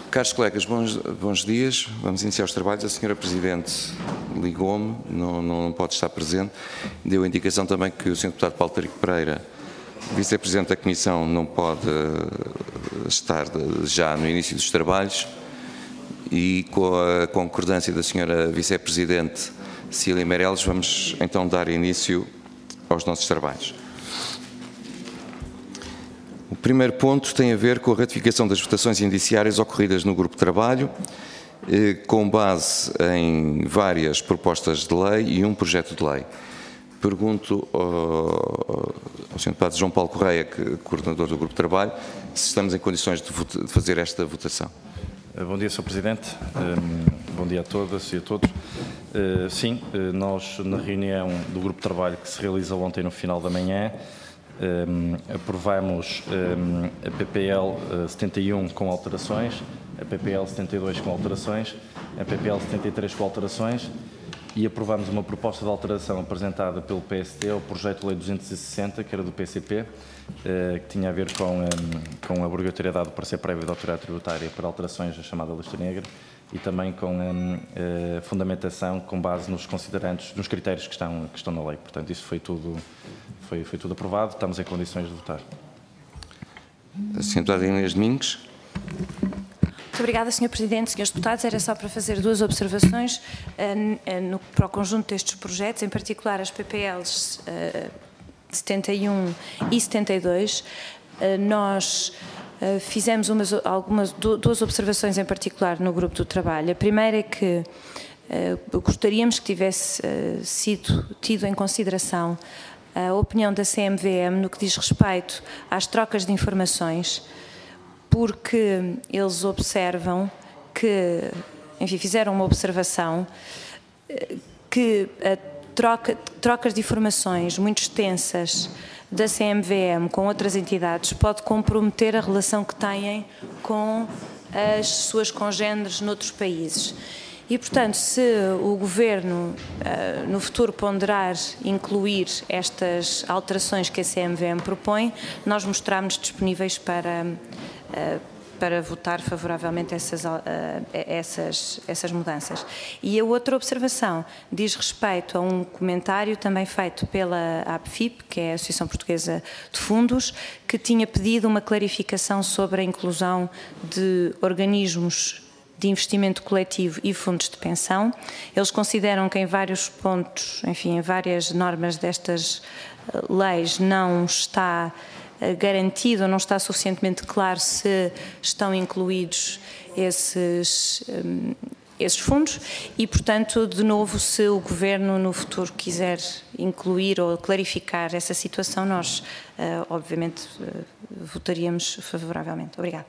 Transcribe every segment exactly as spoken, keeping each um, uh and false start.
Caros colegas, bons, bons dias. Vamos iniciar os trabalhos. A senhora Presidente ligou-me, não, não pode estar presente. Deu a indicação também que o senhor Deputado Paulo Tarico Pereira, Vice-Presidente da Comissão, não pode uh, estar de, já no início dos trabalhos, e com a concordância da senhora Vice-Presidente Cília Meireles, vamos então dar início aos nossos trabalhos. O primeiro ponto tem a ver com a ratificação das votações indiciárias ocorridas no grupo de trabalho, eh, com base em várias propostas de lei e um projeto de lei. Pergunto ao, ao senhor Deputado João Paulo Correia, que, coordenador do grupo de trabalho, se estamos em condições de, de fazer esta votação. Bom dia, senhor Presidente. Um, bom dia a todas e a todos. Uh, sim, uh, nós, na reunião do grupo de trabalho que se realizou ontem no final da manhã, Um, aprovamos um, a P P L uh, setenta e um com alterações, a P P L setenta e dois com alterações, a P P L setenta e três com alterações, e aprovamos uma proposta de alteração apresentada pelo P S D ao projeto de lei duzentos e sessenta, que era do P C P, uh, que tinha a ver com, um, com a obrigatoriedade do parecer prévio da autoridade tributária para alterações da chamada lista negra, e também com um, uh, fundamentação com base nos considerandos, nos critérios que estão, que estão na lei. Portanto, isso foi tudo, foi, foi tudo aprovado, estamos em condições de votar. A senhora Deputada Inês Domingos. Muito obrigada, senhor Presidente. senhores Deputados, era só para fazer duas observações uh, no, para o conjunto destes projetos, em particular as P P Ls uh, setenta e um e setenta e dois. Uh, nós Uh, fizemos umas, algumas, duas observações em particular no grupo do trabalho. A primeira é que uh, gostaríamos que tivesse uh, sido tido em consideração a opinião da C M V M no que diz respeito às trocas de informações, porque eles observam que, enfim, fizeram uma observação uh, que a troca, trocas de informações muito extensas da C M V M com outras entidades pode comprometer a relação que têm com as suas congêneres noutros países. E, portanto, se o Governo, no futuro, ponderar incluir estas alterações que a C M V M propõe, nós mostramos disponíveis para, para votar favoravelmente essas, essas, essas mudanças. E a outra observação diz respeito a um comentário também feito pela A P F I P, que é a Associação Portuguesa de Fundos, que tinha pedido uma clarificação sobre a inclusão de organismos de investimento coletivo e fundos de pensão. Eles consideram que em vários pontos, enfim, em várias normas destas leis não está garantido, não está suficientemente claro se estão incluídos esses, um, esses fundos e, portanto, de novo, se o Governo no futuro quiser incluir ou clarificar essa situação, nós, uh, obviamente, uh, votaríamos favoravelmente. Obrigada.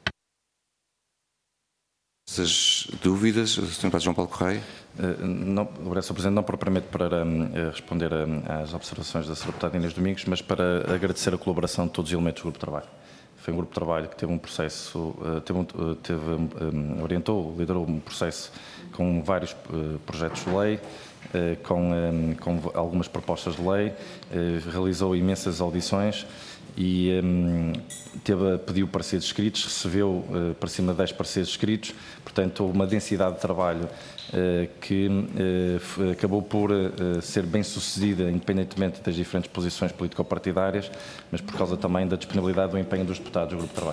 Essas dúvidas, o senhor Deputado João Paulo Correia? Não, obrigado, senhor Presidente, não propriamente para um, responder a, às observações da senhora Deputada Inês Domingos, mas para agradecer a colaboração de todos os elementos do grupo de trabalho. Foi um grupo de trabalho que teve um processo, uh, teve, um, teve, um, orientou, liderou um processo com vários uh, projetos de lei, uh, com, um, com algumas propostas de lei, uh, realizou imensas audições e um, teve, pediu pareceres escritos, recebeu uh, para cima de dez pareceres escritos, portanto houve uma densidade de trabalho uh, que uh, acabou por uh, ser bem sucedida, independentemente das diferentes posições político-partidárias, mas por causa também da disponibilidade do empenho dos deputados do grupo de trabalho.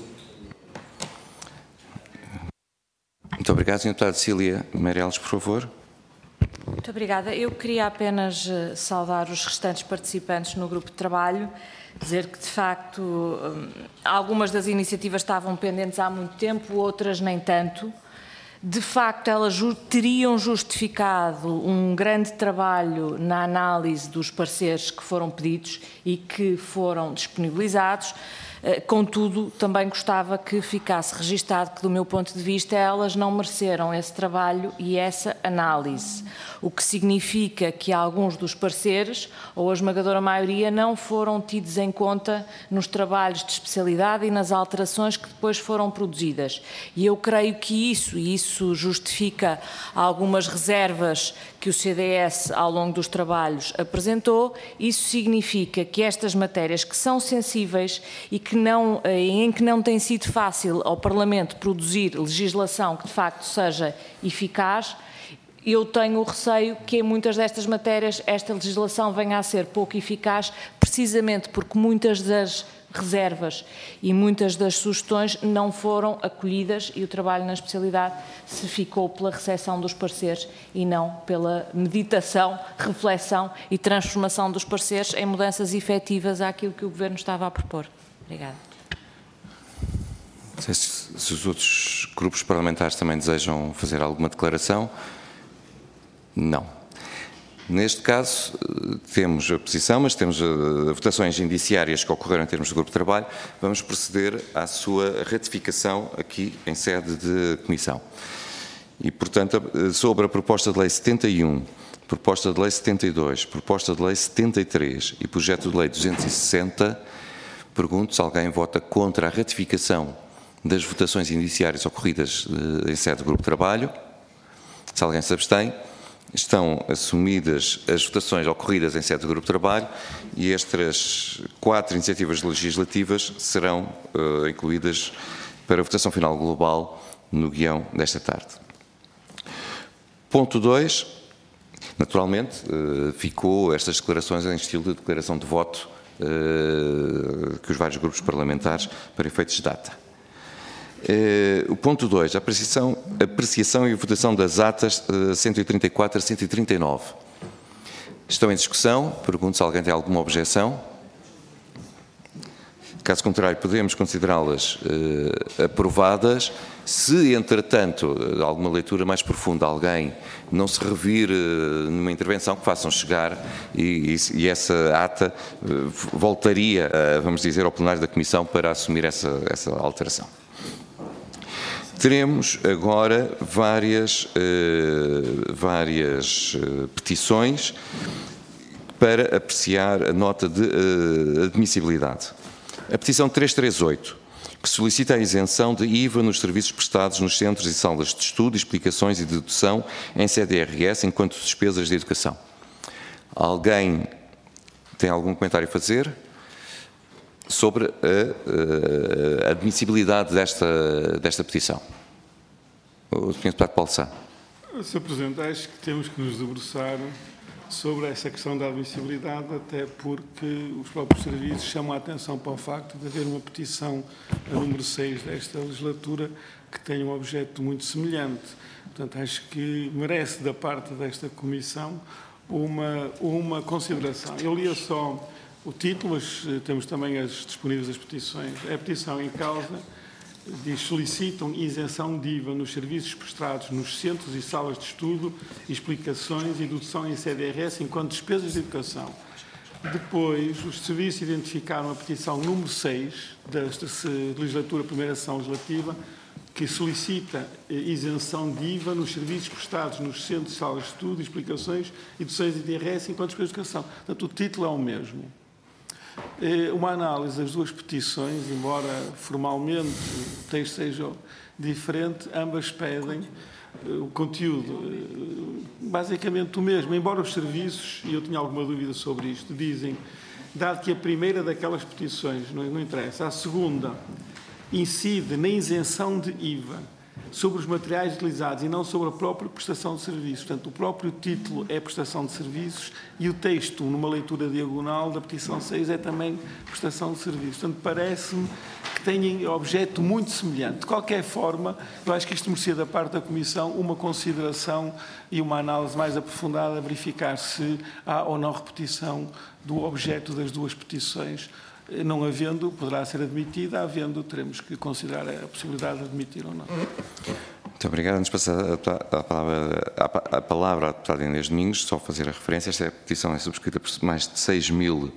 Muito obrigado, senhora Deputada Cília Meireles, por favor. Muito obrigada. Eu queria apenas saudar os restantes participantes no grupo de trabalho, dizer que, de facto, algumas das iniciativas estavam pendentes há muito tempo, outras nem tanto. De facto, elas teriam justificado um grande trabalho na análise dos pareceres que foram pedidos e que foram disponibilizados. Contudo, também gostava que ficasse registado que, do meu ponto de vista, elas não mereceram esse trabalho e essa análise, o que significa que alguns dos pareceres, ou a esmagadora maioria, não foram tidos em conta nos trabalhos de especialidade e nas alterações que depois foram produzidas. E eu creio que isso, e isso justifica algumas reservas que o C D S, ao longo dos trabalhos, apresentou, isso significa que estas matérias que são sensíveis e que que não, em que não tem sido fácil ao Parlamento produzir legislação que de facto seja eficaz, eu tenho o receio que em muitas destas matérias esta legislação venha a ser pouco eficaz, precisamente porque muitas das reservas e muitas das sugestões não foram acolhidas e o trabalho na especialidade se ficou pela recepção dos pareceres e não pela meditação, reflexão e transformação dos pareceres em mudanças efetivas àquilo que o Governo estava a propor. Obrigada. Não sei se, se os outros grupos parlamentares também desejam fazer alguma declaração. Não. Neste caso, temos a posição, mas temos uh, votações indiciárias que ocorreram em termos de grupo de trabalho. Vamos proceder à sua ratificação aqui em sede de comissão. E, portanto, sobre a proposta de lei setenta e um, proposta de lei setenta e dois, proposta de lei setenta e três e projeto de lei duzentos e sessenta, pergunto se alguém vota contra a ratificação das votações indiciárias ocorridas uh, em sede de grupo de trabalho. Se alguém se abstém, estão assumidas as votações ocorridas em sede de grupo de trabalho e estas quatro iniciativas legislativas serão uh, incluídas para a votação final global no guião desta tarde. Ponto dois. Naturalmente, uh, ficou estas declarações em estilo de declaração de voto uh, que os vários grupos parlamentares para efeitos de data. Uh, o ponto dois, a apreciação, apreciação e votação das atas uh, cento e trinta e quatro a cento e trinta e nove. Estão em discussão. Pergunto se alguém tem alguma objeção. Caso contrário, podemos considerá-las uh, aprovadas. Se, entretanto, de alguma leitura mais profunda, alguém não se revir uh, numa intervenção, que façam chegar e, e, e essa ata uh, voltaria, uh, vamos dizer, ao plenário da Comissão para assumir essa, essa alteração. Teremos agora várias, uh, várias uh, petições para apreciar a nota de uh, admissibilidade. A petição trezentos e trinta e oito, que solicita a isenção de I V A nos serviços prestados nos centros e salas de estudo, explicações e dedução em C D R S enquanto despesas de educação. Alguém tem algum comentário a fazer sobre a, a admissibilidade desta, desta petição? O senhor Deputado Paulo Sá. senhor Presidente, acho que temos que nos debruçar sobre essa questão da admissibilidade, até porque os próprios serviços chamam a atenção para o facto de haver uma petição, a número seis desta legislatura, que tem um objeto muito semelhante. Portanto, acho que merece da parte desta Comissão uma, uma consideração. Eu lia só o título, mas temos também as disponíveis as petições. A petição em causa diz: solicitam isenção de I V A nos serviços prestados nos centros e salas de estudo, explicações e dedução em C D R S enquanto despesas de educação. Depois, os serviços identificaram a petição número seis desta legislatura, primeira sessão legislativa, que solicita isenção de I V A nos serviços prestados nos centros e salas de estudo, explicações e deduções de I D R S enquanto despesas de educação. Portanto, o título é o mesmo. Uma análise das duas petições, embora formalmente o texto seja diferente, ambas pedem o conteúdo basicamente o mesmo, embora os serviços, e eu tinha alguma dúvida sobre isto, dizem, dado que a primeira daquelas petições, não, não interessa, a segunda incide na isenção de I V A sobre os materiais utilizados e não sobre a própria prestação de serviços. Portanto, o próprio título é prestação de serviços e o texto, numa leitura diagonal da petição seis, é também prestação de serviços. Portanto, parece-me que têm objeto muito semelhante. De qualquer forma, eu acho que isto merecia da parte da Comissão uma consideração e uma análise mais aprofundada, a verificar se há ou não repetição do objeto das duas petições. Não havendo, poderá ser admitida, havendo, teremos que considerar a possibilidade de admitir ou não. Muito obrigado. Antes de passar a palavra, a palavra à deputada Inês Domingos, só fazer a referência, esta petição é subscrita por mais de seis mil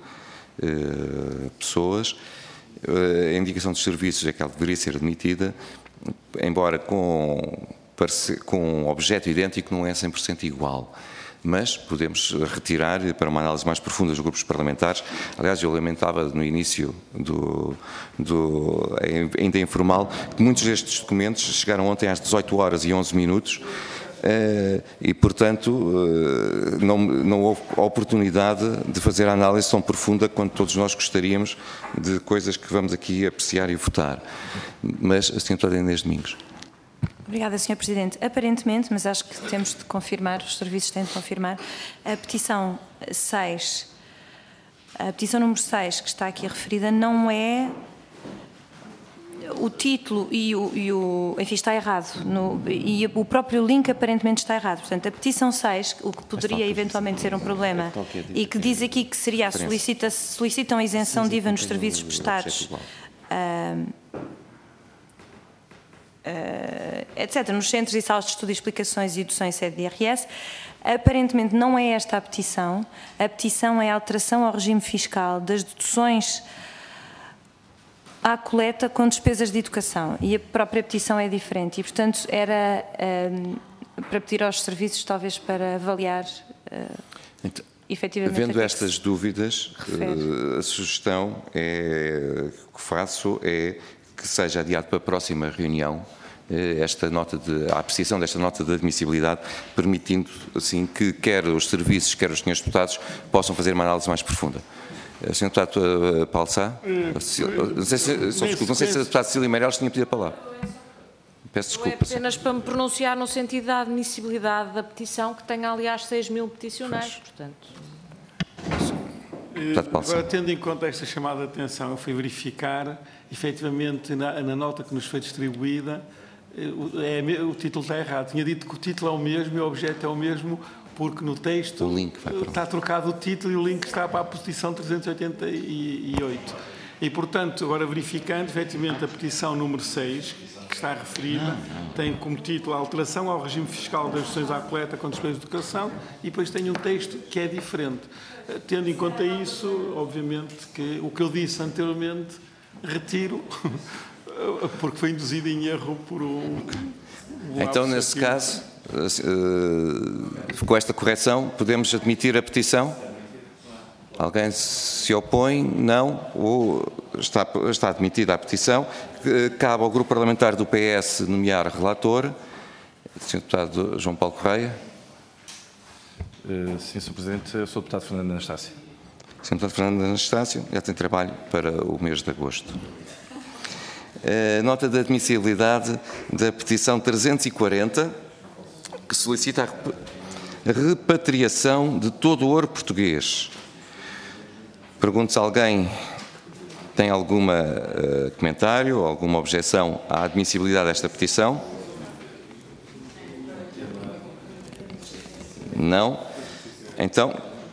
eh, pessoas. A indicação dos serviços é que ela deveria ser admitida, embora com, com um objeto idêntico não é cem por cento igual. Mas podemos retirar para uma análise mais profunda dos grupos parlamentares. Aliás, eu lamentava no início, do, do, ainda informal, que muitos destes documentos chegaram ontem às dezoito horas e onze minutos e, portanto, não, não houve oportunidade de fazer a análise tão profunda quanto todos nós gostaríamos de coisas que vamos aqui apreciar e votar. Mas, a senhora deputada Inês Domingos. Obrigada, senhor Presidente. Aparentemente, mas acho que temos de confirmar, os serviços têm de confirmar, a petição seis, a petição número seis que está aqui referida não é... O título e o, e o... Enfim, está errado. No, e o próprio link aparentemente está errado. Portanto, a petição seis, o que poderia eventualmente ser um problema, e que diz aqui que seria a solicita, solicitam a isenção de I V A nos serviços prestados, uh, uh, etcétera, nos centros e salas de estudo, explicações e deduções sede de I R S. Aparentemente não é esta a petição. A petição é a alteração ao regime fiscal das deduções à coleta com despesas de educação, e a própria petição é diferente, e portanto era um, para pedir aos serviços talvez para avaliar uh, então, efetivamente... Havendo estas dúvidas, uh, a sugestão é, que faço é que seja adiado para a próxima reunião uh, esta nota de, a apreciação desta nota de admissibilidade, permitindo assim que quer os serviços, quer os senhores deputados possam fazer uma análise mais profunda. senhor Deputado Paulo Sá, não sei se, só desculpa, não sei se a deputada Cecília Meirelles tinha pedido a palavra. Peço desculpa. É apenas para me pronunciar no sentido da admissibilidade da petição, que tem aliás seis mil peticionários, portanto... Agora, tendo em conta esta chamada de atenção, eu fui verificar, efetivamente, na, na nota que nos foi distribuída, é, o título está errado. Tinha dito que o título é o mesmo e o objeto é o mesmo, porque no texto o link vai está trocado o título e o link está para a petição trezentos e oitenta e oito. E, portanto, agora verificando, efetivamente, a petição número seis, que está referida, não, não. tem como título a alteração ao regime fiscal das deduções à coleta com despesas de educação, e depois tem um texto que é diferente. Tendo em conta isso, obviamente, que o que eu disse anteriormente, retiro, porque foi induzido em erro por um... um então, nesse caso... Uh, com esta correção, podemos admitir a petição? Alguém se opõe? Não? Ou está, está admitida a petição? Cabe ao grupo parlamentar do P S nomear relator. senhor Deputado João Paulo Correia. Uh, sim, senhor Presidente. Eu sou o Deputado Fernando Anastácio. senhor Deputado Fernando Anastácio já tem trabalho para o mês de agosto. Uh, nota de admissibilidade da petição trezentos e quarenta, que solicita a repatriação de todo o ouro português. Pergunto se alguém tem algum uh, comentário ou alguma objeção à admissibilidade desta petição. Não? Então,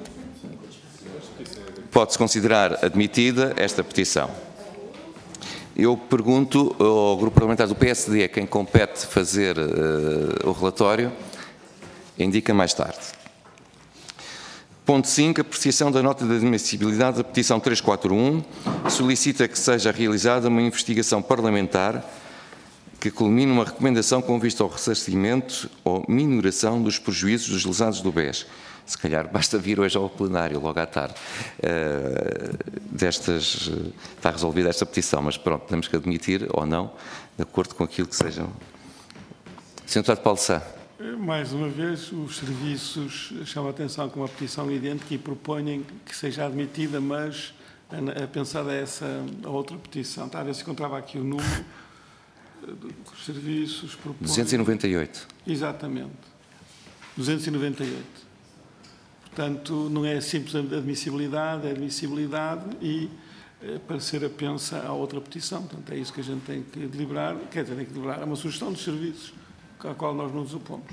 pode-se considerar admitida esta petição. Eu pergunto ao grupo parlamentar do P S D, a quem compete fazer uh, o relatório, indica mais tarde. Ponto cinco, apreciação da nota de admissibilidade da petição trezentos e quarenta e um, solicita que seja realizada uma investigação parlamentar que culmine uma recomendação com vista ao ressarcimento ou minoração dos prejuízos dos lesados do B E S. Se calhar basta vir hoje ao plenário, logo à tarde, uh, destas, uh, está resolvida esta petição, mas pronto, temos que admitir ou não, de acordo com aquilo que sejam. senhor Deputado Paulo Sá. Mais uma vez, os serviços chamam a atenção com uma petição idêntica e propõem que seja admitida, mas a, a pensar essa a outra petição. Está a ver se encontrava aqui o número dos serviços propõem... duzentos e noventa e oito. Exatamente. duzentos e noventa e oito. Portanto, não é simples admissibilidade, é admissibilidade e é, para ser a pensa a outra petição. Portanto, é isso que a gente tem que deliberar. Quer dizer, tem que deliberar. É uma sugestão dos serviços à qual nós não nos opomos.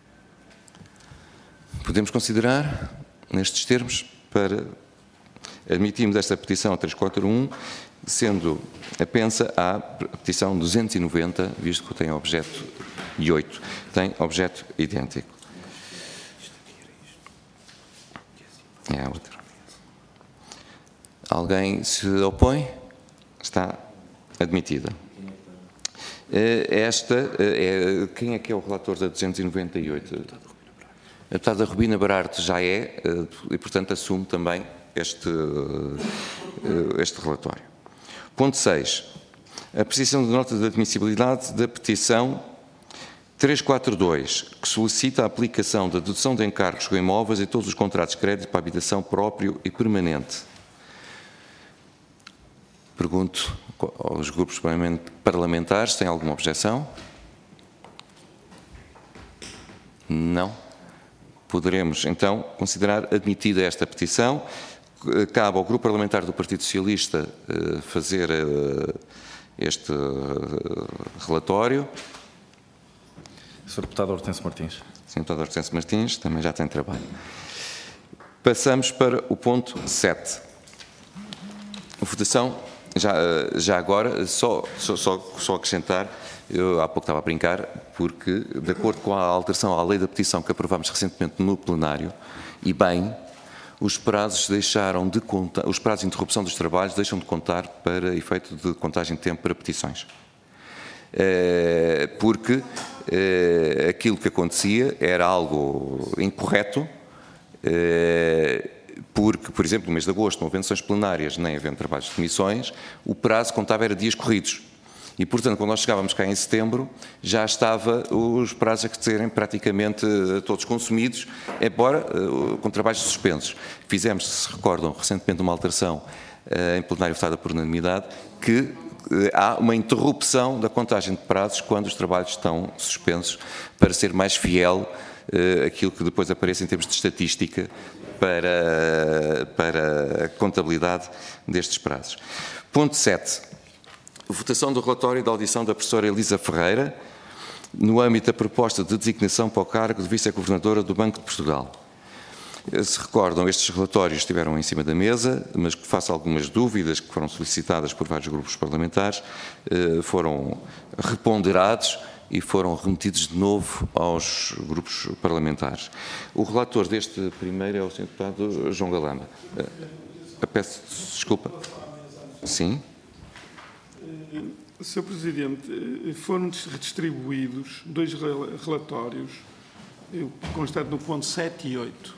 Podemos considerar, nestes termos, para admitirmos esta petição a trezentos e quarenta e um, sendo a pensa à petição duzentos e noventa, visto que tem objeto e oito, tem objeto idêntico. É a outra. Alguém se opõe? Está admitida. Esta é... Quem é que é o relator da duzentos e noventa e oito? A deputada Rubina Bararte já é, e portanto assume também este, este relatório. Ponto seis. A apreciação de nota de admissibilidade da petição trezentos e quarenta e dois, que solicita a aplicação da dedução de encargos com imóveis em todos os contratos de crédito para habitação próprio e permanente. Pergunto aos grupos parlamentares se têm alguma objeção. Não. Poderemos, então, considerar admitida esta petição. Cabe ao Grupo Parlamentar do Partido Socialista fazer este relatório. senhor Deputado Hortêncio Martins. senhor Deputado Hortêncio Martins também já tem trabalho. Passamos para o ponto sete. Votação, já, já agora, só, só, só, só acrescentar, eu há pouco estava a brincar, porque, de acordo com a alteração à lei da petição que aprovámos recentemente no plenário, e bem, os prazos deixaram de contar, os prazos de interrupção dos trabalhos deixam de contar para efeito de contagem de tempo para petições. Porque aquilo que acontecia era algo incorreto, porque, por exemplo, no mês de agosto, não havendo sessões plenárias nem havendo trabalhos de comissões, o prazo contava era dias corridos. E, portanto, quando nós chegávamos cá em setembro, já estava os prazos a serem praticamente todos consumidos, embora com trabalhos suspensos. Fizemos, se recordam, recentemente uma alteração em plenário votada por unanimidade, que há uma interrupção da contagem de prazos quando os trabalhos estão suspensos, para ser mais fiel àquilo que depois aparece em termos de estatística para, para a contabilidade destes prazos. Ponto sete. Votação do relatório da audição da professora Elisa Ferreira, no âmbito da proposta de designação para o cargo de Vice-Governadora do Banco de Portugal. Se recordam, estes relatórios estiveram em cima da mesa, mas que face a algumas dúvidas que foram solicitadas por vários grupos parlamentares, foram reponderados e foram remetidos de novo aos grupos parlamentares. O relator deste primeiro é o senhor Deputado João Galamba. Peço desculpa. Sim. senhor Presidente, foram redistribuídos dois relatórios, eu constato no ponto sete e oito.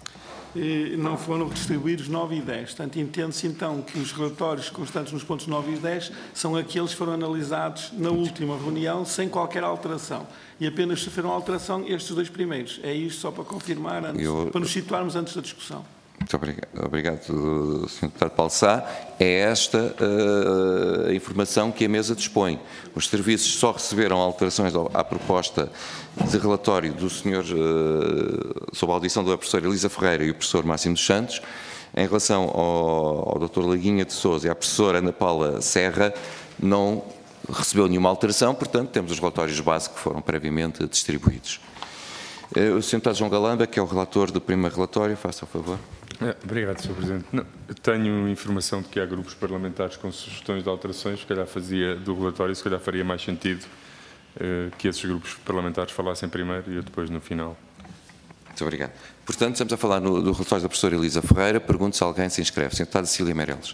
Não foram redistribuídos nove e dez. Portanto, entende-se então que os relatórios constantes nos pontos nove e dez são aqueles que foram analisados na última reunião sem qualquer alteração. E apenas sofreram alteração estes dois primeiros. É isto só para confirmar, antes, Eu... para nos situarmos antes da discussão. Muito obrigado, obrigado senhor Deputado Paulo Sá. É esta uh, a informação que a mesa dispõe. Os serviços só receberam alterações à proposta de relatório do senhor uh, sob a audição da professora Elisa Ferreira e o professor Máximo dos Santos. Em relação ao, ao doutor Laguinha de Sousa e à professora Ana Paula Serra, não recebeu nenhuma alteração, portanto, temos os relatórios básicos que foram previamente distribuídos. Uh, o senhor Deputado João Galamba, que é o relator do primeiro relatório, faça o favor. É, obrigado, senhor Presidente. Não, tenho informação de que há grupos parlamentares com sugestões de alterações, se calhar fazia do relatório, se calhar faria mais sentido uh, que esses grupos parlamentares falassem primeiro e eu depois no final. Muito obrigado. Portanto, estamos a falar no, do relatório da professora Elisa Ferreira. Pergunto se alguém se inscreve. senhor Deputado Cecília Meireles.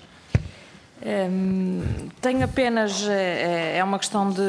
Hum, tenho apenas, é, é uma questão de,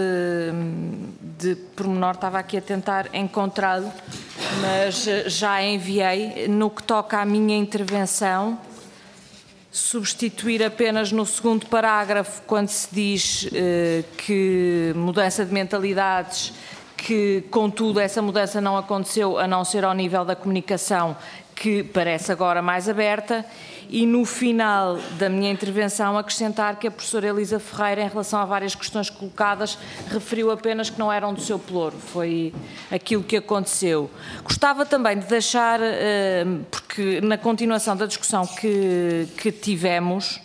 de pormenor, estava aqui a tentar encontrá-lo, mas já enviei. No que toca à minha intervenção, substituir apenas no segundo parágrafo, quando se diz eh, que mudança de mentalidades, que contudo essa mudança não aconteceu a não ser ao nível da comunicação, que parece agora mais aberta, e no final da minha intervenção acrescentar que a professora Elisa Ferreira, em relação a várias questões colocadas, referiu apenas que não eram do seu pelouro, foi aquilo que aconteceu. Gostava também de deixar, porque na continuação da discussão que, que tivemos,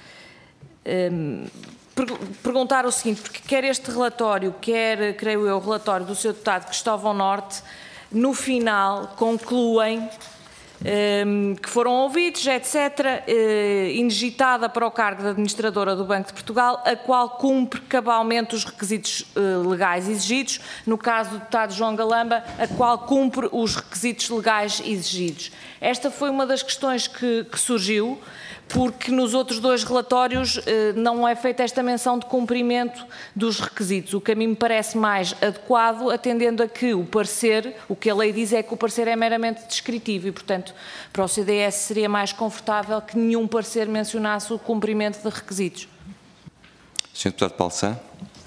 perguntar o seguinte, porque quer este relatório, quer, creio eu, o relatório do seu deputado Cristóvão Norte, no final concluem que foram ouvidos, etcétera, indigitada para o cargo de administradora do Banco de Portugal, a qual cumpre cabalmente os requisitos legais exigidos, no caso do deputado João Galamba, a qual cumpre os requisitos legais exigidos. Esta foi uma das questões que, que surgiu, porque nos outros dois relatórios eh, não é feita esta menção de cumprimento dos requisitos, o que a mim me parece mais adequado, atendendo a que o parecer, o que a lei diz é que o parecer é meramente descritivo e, portanto, para o C D S seria mais confortável que nenhum parecer mencionasse o cumprimento de requisitos. senhor Deputado Paulo Sá.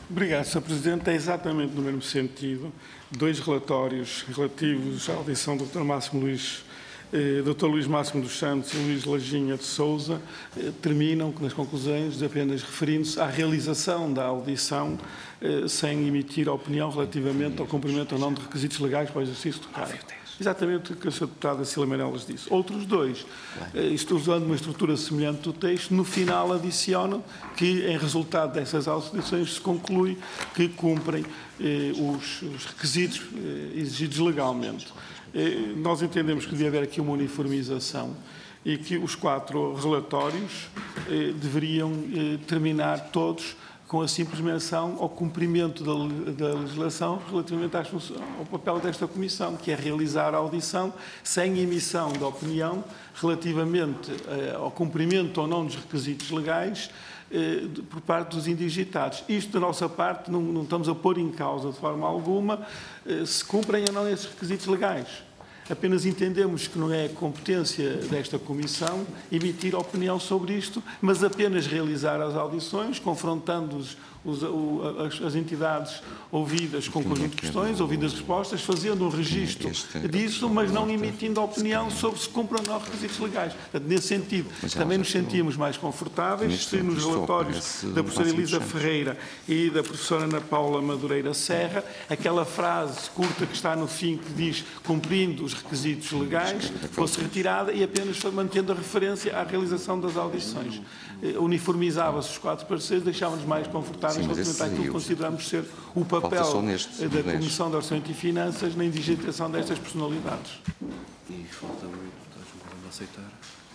Obrigado, senhor Presidente. É exatamente no mesmo sentido. Dois relatórios relativos à audição do doutor Máximo Luís, eh, doutor Luís Máximo dos Santos e Luís Lajinha de Sousa eh, terminam nas conclusões apenas referindo-se à realização da audição eh, sem emitir opinião relativamente ao cumprimento ou não de requisitos legais para o exercício do cargo. Exatamente o que a senhora deputada Cília Meireles disse. Outros dois, estou usando uma estrutura semelhante do texto, no final adicionam que, em resultado dessas audições, se conclui que cumprem eh, os, os requisitos eh, exigidos legalmente. Eh, nós entendemos que deve haver aqui uma uniformização e que os quatro relatórios eh, deveriam eh, terminar todos com a simples menção ao cumprimento da, da legislação relativamente às, ao papel desta Comissão, que é realizar a audição sem emissão de opinião relativamente eh, ao cumprimento ou não dos requisitos legais eh, de, por parte dos indigitados. Isto, da nossa parte, não, não estamos a pôr em causa de forma alguma eh, se cumprem ou não esses requisitos legais. Apenas entendemos que não é competência desta Comissão emitir opinião sobre isto, mas apenas realizar as audições, confrontando os, os, as, as entidades ouvidas com conjunto de questões, ouvindo as respostas, fazendo um registro disso, mas não emitindo opinião sobre se cumprem ou não requisitos legais. Portanto, nesse sentido, também nos sentimos mais confortáveis se nos relatórios da professora Elisa Ferreira e da professora Ana Paula Madureira Serra, aquela frase curta que está no fim que diz cumprindo os requisitos legais fosse retirada e apenas mantendo a referência à realização das audições. Uniformizava-se os quatro pareceres, deixava-nos mais confortáveis relativamente àquilo que consideramos ser o papel neste, da Comissão de Orçamento e Finanças na indigitação destas personalidades. E falta o deputado aceitar.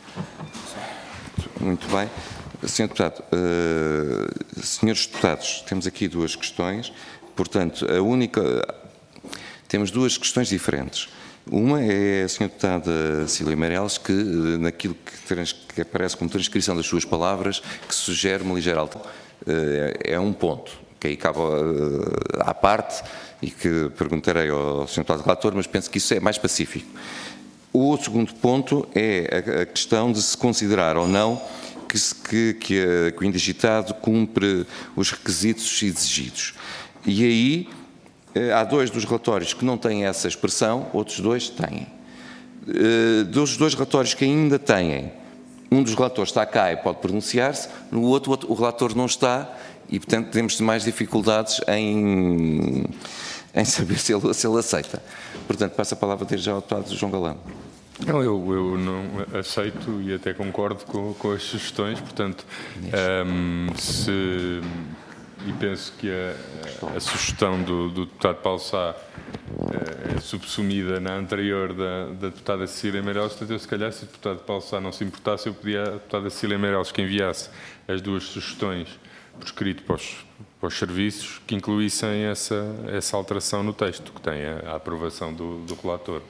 Muito bem. senhor Deputado, uh, senhores deputados, temos aqui duas questões. Portanto, a única... Temos duas questões diferentes. Uma é a senhora deputada Cília Meireles, que naquilo que, trans, que aparece como transcrição das suas palavras, que sugere uma ligeira alteração. É um ponto, que aí cabe à parte e que perguntarei ao senhor deputado relator, mas penso que isso é mais pacífico. O segundo ponto é a questão de se considerar ou não que, se, que, que, a, que o indigitado cumpre os requisitos exigidos. E aí... Há dois dos relatórios que não têm essa expressão, outros dois têm. Dos dois relatórios que ainda têm, um dos relatores está cá e pode pronunciar-se, no outro, o relator não está e, portanto, temos mais dificuldades em, em saber se ele, se ele aceita. Portanto, passo a palavra desde já ao deputado João Galão. Não, eu, eu não aceito e até concordo com, com as sugestões, portanto, um, se... E penso que a, a sugestão do, do deputado Paulo Sá é, é subsumida na anterior da, da deputada Cília Meireles. Portanto, eu, se calhar, se o deputado Paulo Sá não se importasse, eu pedia à deputada Cília Meireles que enviasse as duas sugestões por escrito para os, para os serviços, que incluíssem essa, essa alteração no texto, que tem a, a aprovação do, do relator.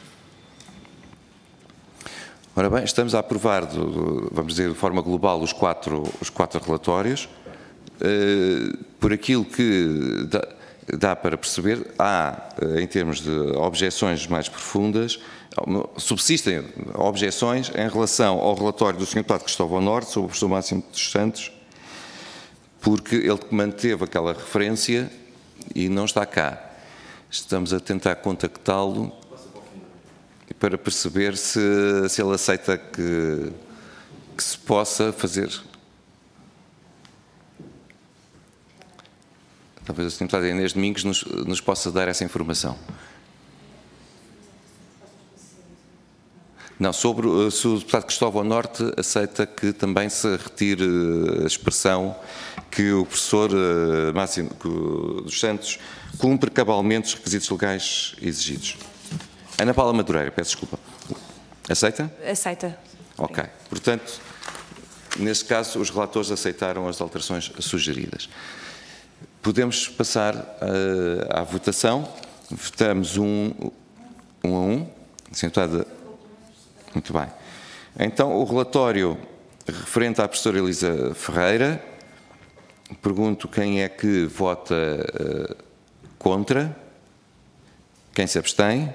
Ora bem, estamos a aprovar, do, do, vamos dizer, de forma global, os quatro, os quatro relatórios. Uh, por aquilo que dá, dá para perceber, há, uh, em termos de objeções mais profundas, subsistem objeções em relação ao relatório do senhor deputado Cristóvão Norte sobre o professor Máximo dos Santos, porque ele manteve aquela referência e não está cá. Estamos a tentar contactá-lo para perceber se, se ele aceita que, que se possa fazer... Talvez a senhora deputada Inês Domingos nos, nos possa dar essa informação. Não, sobre se o deputado Cristóvão Norte aceita que também se retire a expressão que o professor Máximo dos Santos cumpre cabalmente os requisitos legais exigidos. Ana Paula Madureira, peço desculpa. Aceita? Aceita. Ok. Portanto, nesse caso, os relatores aceitaram as alterações sugeridas. Podemos passar uh, à votação. Votamos um, um a um. Sentada. Muito bem. Então, o relatório referente à professora Elisa Ferreira. Pergunto quem é que vota uh, contra. Quem se abstém.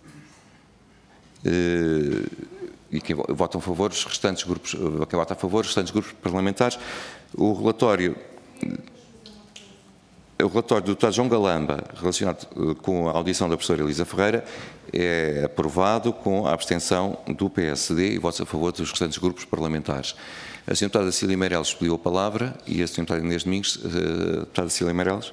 Uh, e quem vota a favor, os restantes grupos, quem vota a favor, os restantes grupos parlamentares. O relatório... o relatório do deputado João Galamba, relacionado com a audição da professora Elisa Ferreira, é aprovado com a abstenção do P S D e votos a favor dos restantes grupos parlamentares. A senhora deputada Cília Meireles pediu a palavra e a senhora deputada Inês Domingos, uh, deputada Cília Meireles.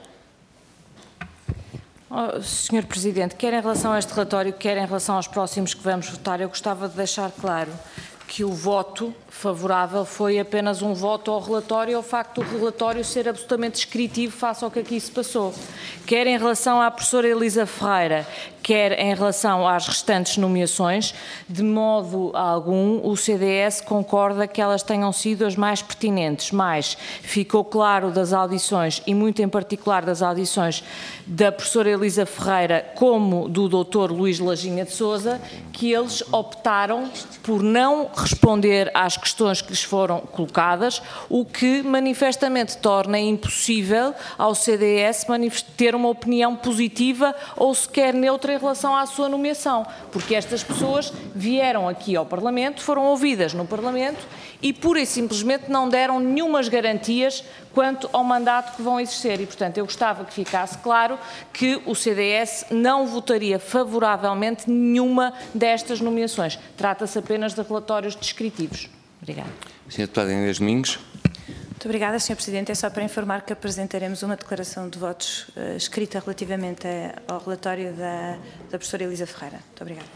Oh, senhor Presidente, quer em relação a este relatório, quer em relação aos próximos que vamos votar, eu gostava de deixar claro que o voto favorável foi apenas um voto ao relatório e ao facto do relatório ser absolutamente descritivo face ao que aqui se passou. Quer em relação à professora Elisa Ferreira, quer em relação às restantes nomeações, de modo algum o C D S concorda que elas tenham sido as mais pertinentes, mas ficou claro das audições, e muito em particular das audições da professora Elisa Ferreira como do doutor Luís Laginha de Sousa, que eles optaram por não responder às questões que lhes foram colocadas, o que manifestamente torna impossível ao C D S ter uma opinião positiva ou sequer neutra em relação à sua nomeação, porque estas pessoas vieram aqui ao Parlamento, foram ouvidas no Parlamento e pura e simplesmente não deram nenhumas garantias quanto ao mandato que vão exercer e, portanto, eu gostava que ficasse claro que o C D S não votaria favoravelmente nenhuma destas nomeações. Trata-se apenas de relatórios descritivos. Obrigada. senhora deputada Inês Domingos. Muito obrigada, senhor Presidente. É só para informar que apresentaremos uma declaração de votos uh, escrita relativamente a, ao relatório da, da professora Elisa Ferreira. Muito obrigada.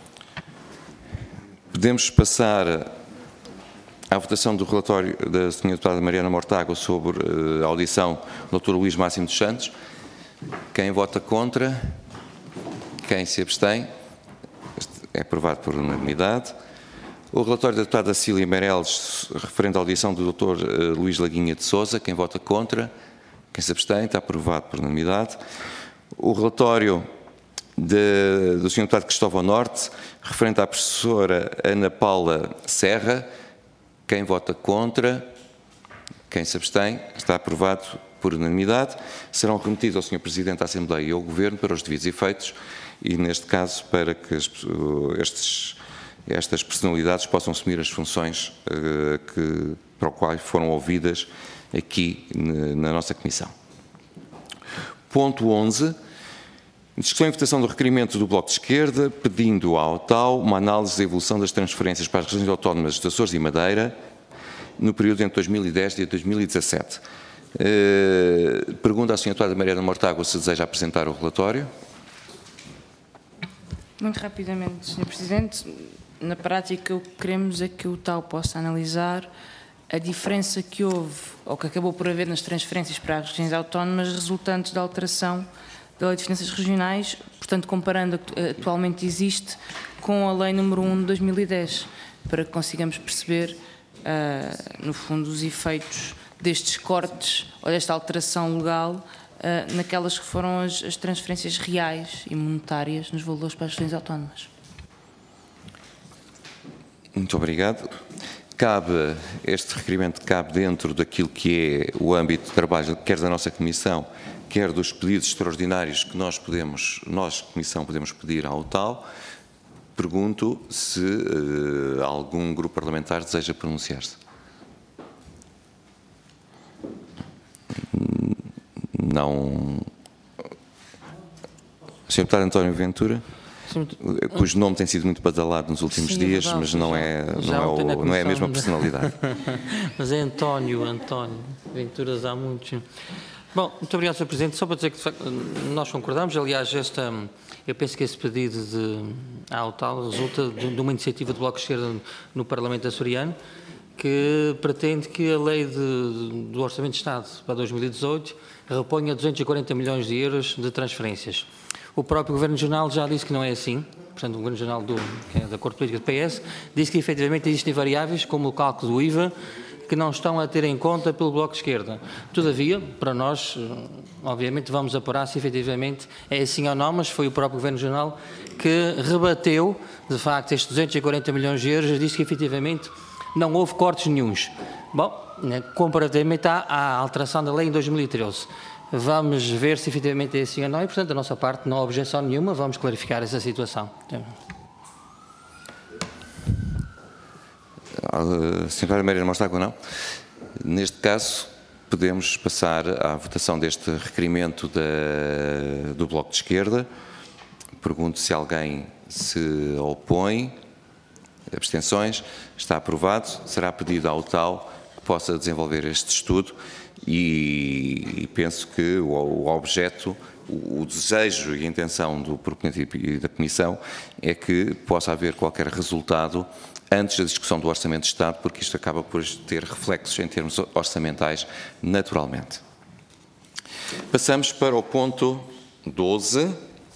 Podemos passar à votação do relatório da senhora deputada Mariana Mortágua sobre uh, a audição do doutor Luís Máximo dos Santos. Quem vota contra? Quem se abstém? É aprovado por unanimidade. O relatório da deputada Cília Meireles, referente à audição do doutor uh, Luís Laguinha de Sousa. Quem vota contra? Quem se abstém? Está aprovado por unanimidade. O relatório de, do senhor deputado Cristóvão Norte, referente à professora Ana Paula Serra. Quem vota contra? Quem se abstém? Está aprovado por unanimidade. Serão remetidos ao senhor Presidente da Assembleia e ao Governo para os devidos efeitos e, neste caso, para que estes, estas personalidades possam assumir as funções uh, que, para o qual foram ouvidas aqui na nossa Comissão. Ponto onze. Discussão e votação do requerimento do Bloco de Esquerda, pedindo ao T A U uma análise da evolução das transferências para as regiões autónomas de Açores e Madeira no período entre dois mil e dez e dois mil e dezassete. Uh, pergunta à senhora deputada Mariana Mortágua se deseja apresentar o relatório. Muito rapidamente, senhor Presidente. Na prática, o que queremos é que o T A U possa analisar a diferença que houve, ou que acabou por haver nas transferências para as regiões autónomas resultantes da alteração da Lei de Finanças Regionais, portanto, comparando o que atualmente existe com a Lei número um de dois mil e dez, para que consigamos perceber, uh, no fundo, os efeitos destes cortes ou desta alteração legal uh, naquelas que foram as, as transferências reais e monetárias nos valores para as regiões autónomas. Muito obrigado. Cabe, este requerimento cabe dentro daquilo que é o âmbito de trabalho, quer da nossa Comissão, quer dos pedidos extraordinários que nós podemos, nós, Comissão, podemos pedir ao T A U. Pergunto se uh, algum grupo parlamentar deseja pronunciar-se. Não. senhor Deputado António Ventura, cujo nome tem sido muito badalado nos últimos Sim, dias, verdade, mas não é, já, não, é o, não é a mesma personalidade. Mas é António, António, Venturas há muitos. Bom, muito obrigado, senhor Presidente. Só para dizer que de facto, nós concordamos, aliás, esta, eu penso que esse pedido de, ao T A U resulta de, de uma iniciativa do Bloco de Esquerda no Parlamento açoriano, que pretende que a lei de, do Orçamento de Estado para dois mil e dezoito reponha duzentos e quarenta milhões de euros de transferências. O próprio Governo Regional já disse que não é assim, portanto o Governo Regional do, que é da Corte Política do P S, disse que efetivamente existem variáveis como o cálculo do I V A que não estão a ter em conta pelo Bloco de Esquerda. Todavia, para nós, obviamente vamos apurar se efetivamente é assim ou não, mas foi o próprio Governo Regional que rebateu, de facto, estes duzentos e quarenta milhões de euros e disse que efetivamente não houve cortes nenhuns. Bom, comparativamente à, à alteração da lei em dois mil e treze. Vamos ver se efetivamente é assim ou não e, portanto, da nossa parte não há objeção nenhuma, vamos clarificar essa situação. A senhora Mariana Mortágua, não? Neste caso, podemos passar à votação deste requerimento da, do Bloco de Esquerda. Pergunto se alguém se opõe. Abstenções. Está aprovado. Será pedido ao tal que possa desenvolver este estudo e, e penso que o, o objeto, o, o desejo e a intenção do proponente e da Comissão é que possa haver qualquer resultado antes da discussão do Orçamento de Estado, porque isto acaba por ter reflexos em termos orçamentais naturalmente. Passamos para o ponto doze.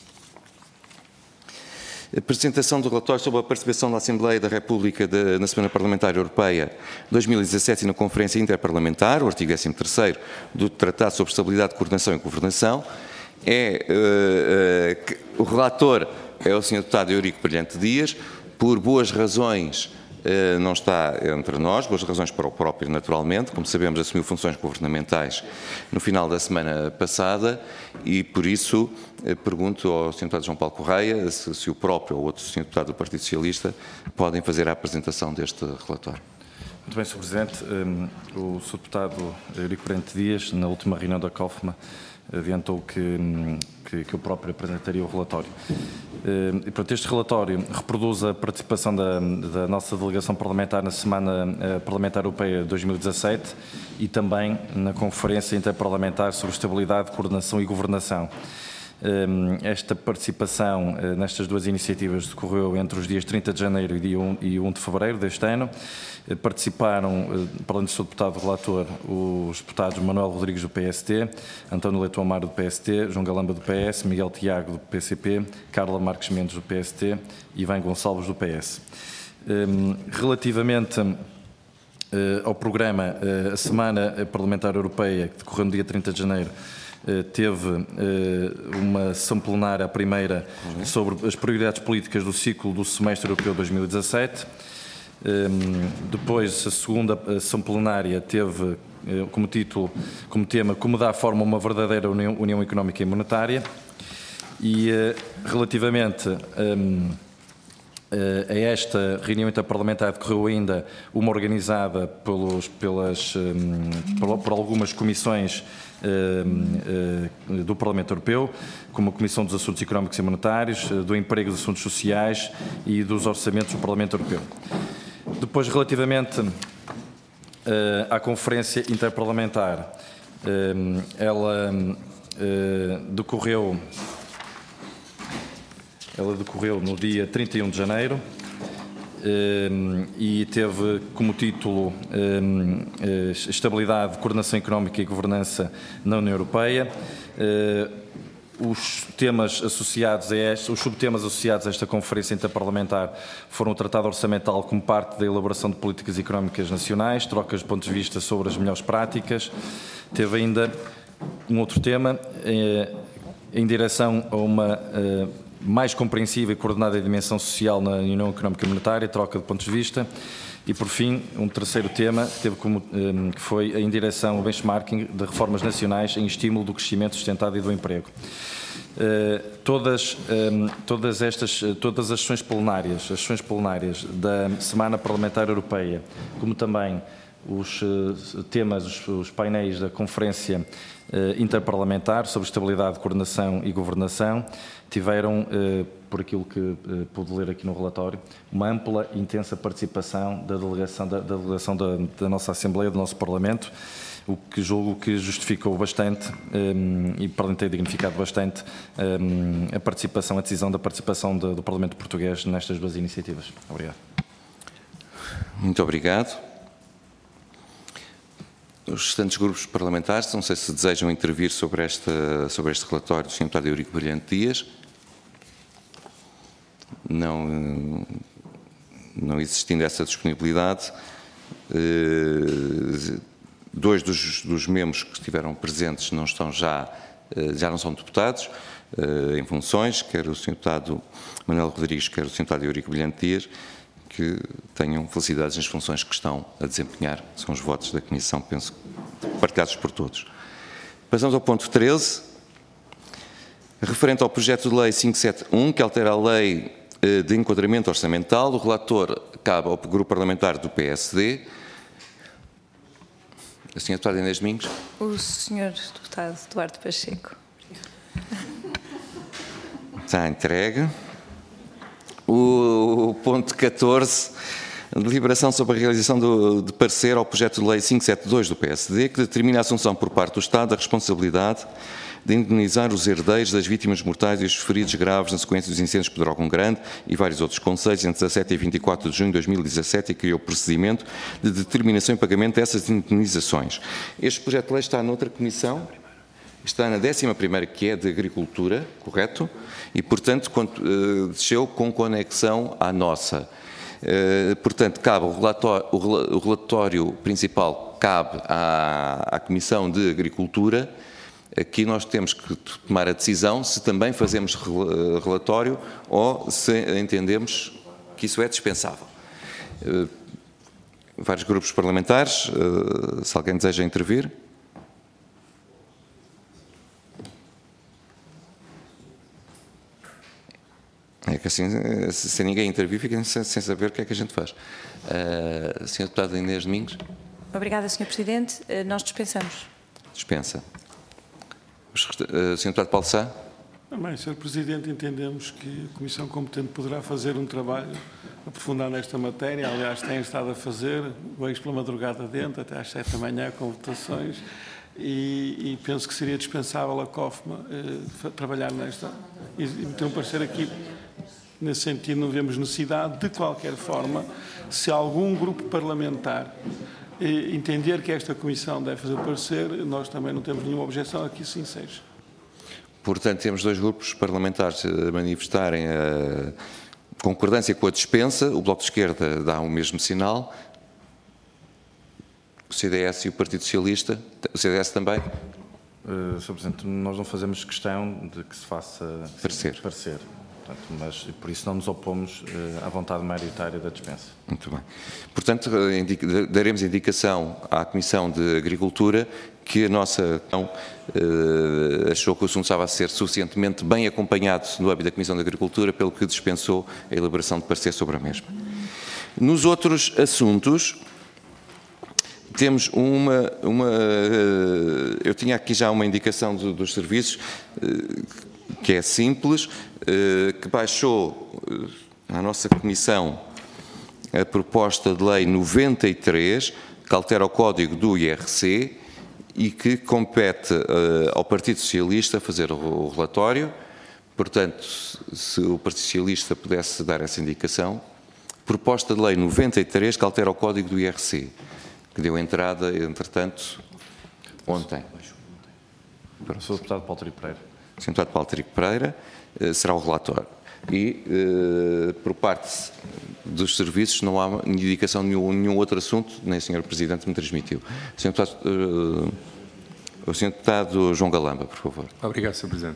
Apresentação do relatório sobre a participação da Assembleia da República de, na Semana Parlamentar Europeia dois mil e dezassete e na Conferência Interparlamentar, o artigo décimo terceiro do Tratado sobre Estabilidade, Coordenação e Governação. É, uh, uh, o relator é o senhor Deputado Eurico Brilhante Dias, por boas razões uh, não está entre nós, boas razões para o próprio, naturalmente. Como sabemos, assumiu funções governamentais no final da semana passada e, por isso, uh, pergunto ao senhor Deputado João Paulo Correia se, se o próprio ou outro senhor Deputado do Partido Socialista podem fazer a apresentação deste relatório. Muito bem, senhor Presidente. Um, o senhor Deputado Eurico Brilhante Dias, na última reunião da COFMA, adiantou que, que, que eu próprio apresentaria o relatório. E, portanto, este relatório reproduz a participação da, da nossa delegação parlamentar na Semana Parlamentar Europeia dois mil e dezassete e também na Conferência Interparlamentar sobre Estabilidade, Coordenação e Governação. Esta participação nestas duas iniciativas decorreu entre os dias trinta de janeiro e um de fevereiro deste ano. Participaram, para além do seu deputado relator, os deputados Manuel Rodrigues do P S T, António Leitão Amaro do P S T, João Galamba do P S, Miguel Tiago do P C P, Carla Marques Mendes do P S T e Ivan Gonçalves do P S. Relativamente ao programa, a Semana Parlamentar Europeia, que decorreu no dia trinta de janeiro, teve uma sessão plenária, a primeira, sobre as prioridades políticas do ciclo do semestre europeu dois mil e dezassete. Depois, a segunda sessão plenária teve como título, como tema, como dar forma a uma verdadeira União, União Económica e Monetária. E relativamente a esta reunião interparlamentar decorreu ainda uma organizada pelos, pelas, por, por algumas comissões do Parlamento Europeu, como a Comissão dos Assuntos Económicos e Monetários, do Emprego e dos Assuntos Sociais e dos Orçamentos do Parlamento Europeu. Depois, relativamente à Conferência Interparlamentar, ela decorreu Ela decorreu no dia trinta e um de janeiro e teve como título Estabilidade, Coordenação Económica e Governança na União Europeia. Os temas associados a este, os subtemas associados a esta Conferência Interparlamentar foram o Tratado Orçamental como parte da elaboração de políticas económicas nacionais, trocas de pontos de vista sobre as melhores práticas. Teve ainda um outro tema em direção a uma mais compreensiva e coordenada dimensão social na União Económica e Monetária, troca de pontos de vista. E, por fim, um terceiro tema teve como, que foi em direção ao benchmarking de reformas nacionais em estímulo do crescimento sustentado e do emprego. Todas, todas estas, todas as sessões plenárias, as sessões plenárias da Semana Parlamentar Europeia, como também os temas, os, os painéis da Conferência Interparlamentar sobre Estabilidade, Coordenação e Governação, tiveram, por aquilo que pude ler aqui no relatório, uma ampla e intensa participação da delegação da, da, delegação da, da nossa Assembleia, do nosso Parlamento, o que julgo que justificou bastante um, e, para além de ter dignificado bastante, um, a participação, a decisão da participação do, do Parlamento Português nestas duas iniciativas. Obrigado. Muito obrigado. Os restantes grupos parlamentares, não sei se desejam intervir sobre, esta, sobre este relatório do senhor Deputado Eurico Brilhante Dias. Não, não existindo essa disponibilidade, dois dos, dos membros que estiveram presentes não estão já, já não são deputados em funções, quer o senhor Deputado Manuel Rodrigues, quer o senhor Deputado Eurico Brilhante Dias, que tenham felicidades nas funções que estão a desempenhar. São os votos da Comissão, penso, partilhados por todos. Passamos ao ponto treze, referente ao projeto de lei quinhentos e setenta e um, que altera a lei de enquadramento orçamental. O relator cabe ao grupo parlamentar do P S D. A senhora Deputada Inês Domingos. O senhor Deputado Duarte Pacheco. Está entregue. O ponto catorze, deliberação sobre a realização do, de parecer ao projeto de lei quinhentos e setenta e dois do P S D, que determina a assunção por parte do Estado da responsabilidade de indemnizar os herdeiros das vítimas mortais e os feridos graves na sequência dos incêndios de Pedrógão Grande e vários outros concelhos entre dezassete e vinte e quatro de junho de dois mil e dezassete e criou o procedimento de determinação e pagamento dessas indemnizações. Este projeto de lei está noutra comissão, está na décima primeira, que é de Agricultura, correto? E, portanto, desceu com conexão à nossa. Portanto, cabe o relatório, o relatório principal cabe à, à Comissão de Agricultura. Aqui nós temos que tomar a decisão se também fazemos relatório ou se entendemos que isso é dispensável. Vários grupos parlamentares, se alguém deseja intervir. É que assim, se ninguém intervir, fiquem sem, sem saber o que é que a gente faz. Uh, senhora Deputada Inês Domingos. Obrigada, senhor Presidente. Uh, nós dispensamos. Dispensa. Uh, senhor Deputado Paulo Sá. Também, senhor Presidente, entendemos que a Comissão Competente poderá fazer um trabalho aprofundado nesta matéria. Aliás, tem estado a fazer, hoje pela madrugada dentro, até às sete da manhã, com votações. E, e penso que seria dispensável a COFMA eh, trabalhar nesta e, e meter um parecer aqui. Nesse sentido, não vemos necessidade, de qualquer forma, se algum grupo parlamentar eh, entender que esta Comissão deve fazer parecer, nós também não temos nenhuma objeção a que assim seja. Portanto, temos dois grupos parlamentares a manifestarem a concordância com a dispensa, o Bloco de Esquerda dá o mesmo sinal, o C D S e o Partido Socialista, o C D S também? Uh, senhor Presidente, nós não fazemos questão de que se faça parecer, parecer. Portanto, mas por isso não nos opomos uh, à vontade maioritária da dispensa. Muito bem. Portanto, indica, daremos indicação à Comissão de Agricultura que a nossa uh, achou que o assunto estava a ser suficientemente bem acompanhado no âmbito da Comissão de Agricultura, pelo que dispensou a elaboração de parecer sobre a mesma. Nos outros assuntos, temos uma, uma, eu tinha aqui já uma indicação do, dos serviços, que é simples, que baixou à nossa Comissão a proposta de lei noventa e três, que altera o código do I R C e que compete ao Partido Socialista fazer o relatório. Portanto, se o Partido Socialista pudesse dar essa indicação, proposta de lei noventa e três, que altera o código do I R C, que deu entrada, entretanto, ontem. Para o senhor Deputado Paulo Trigo Pereira. O senhor Deputado Paulo Trigo Pereira será o relator. E, por parte dos serviços, não há indicação de nenhum, nenhum outro assunto, nem o senhor Presidente me transmitiu. O senhor Deputado, o senhor Deputado João Galamba, por favor. Obrigado, senhor Presidente.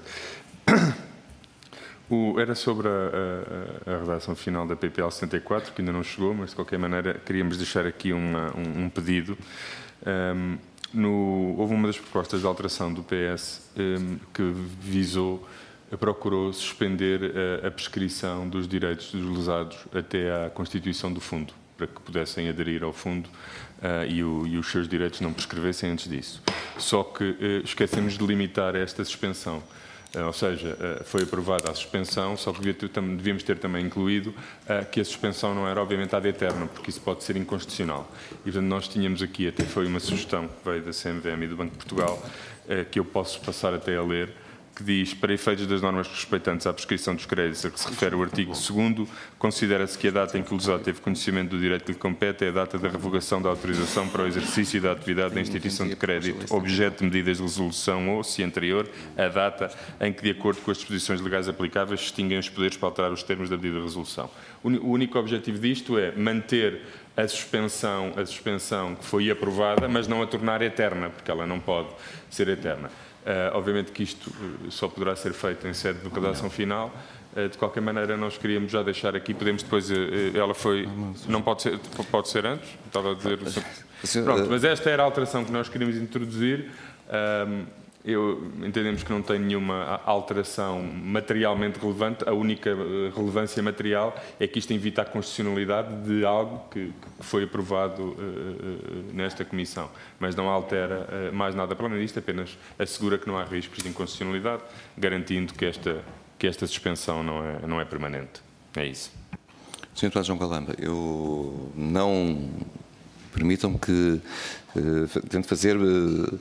O, era sobre a, a, a redação final da P P L setenta e quatro, que ainda não chegou, mas de qualquer maneira queríamos deixar aqui uma, um, um pedido. Um, no, houve uma das propostas de alteração do P S um, que visou, procurou suspender a, a prescrição dos direitos dos lesados até à constituição do fundo, para que pudessem aderir ao fundo uh, e, o, e os seus direitos não prescrevessem antes disso. Só que uh, esquecemos de limitar esta suspensão. Ou seja, foi aprovada a suspensão, só que devíamos ter também incluído que a suspensão não era obviamente ad eterna, porque isso pode ser inconstitucional. E, portanto, nós tínhamos aqui, até foi uma sugestão que veio da C M V M e do Banco de Portugal, que eu posso passar até a ler, que diz, para efeitos das normas respeitantes à prescrição dos créditos a que se refere o artigo segundo, considera-se que a data em que o lesado teve conhecimento do direito que lhe compete é a data da revogação da autorização para o exercício da atividade da instituição de crédito, objeto de medidas de resolução ou, se anterior, a data em que, de acordo com as disposições legais aplicáveis, se extinguem os poderes para alterar os termos da medida de resolução. O único objetivo disto é manter a suspensão, a suspensão que foi aprovada, mas não a tornar eterna, porque ela não pode ser eterna. Uh, obviamente que isto uh, só poderá ser feito em sede de redação final. Uh, de qualquer maneira, nós queríamos já deixar aqui, podemos depois, uh, uh, ela foi, não pode ser, pode ser antes, estava a dizer... Pronto, mas esta era a alteração que nós queríamos introduzir. Um, eu, entendemos que não tem nenhuma alteração materialmente relevante. A única relevância material é que isto evita a constitucionalidade de algo que, que foi aprovado uh, uh, nesta Comissão. Mas não altera uh, mais nada para além disto, apenas assegura que não há riscos de inconstitucionalidade, garantindo que esta, que esta suspensão não é, não é permanente. É isso. senhor Deputado João Galamba, eu não... Permitam-me que uh, tente fazer... Uh,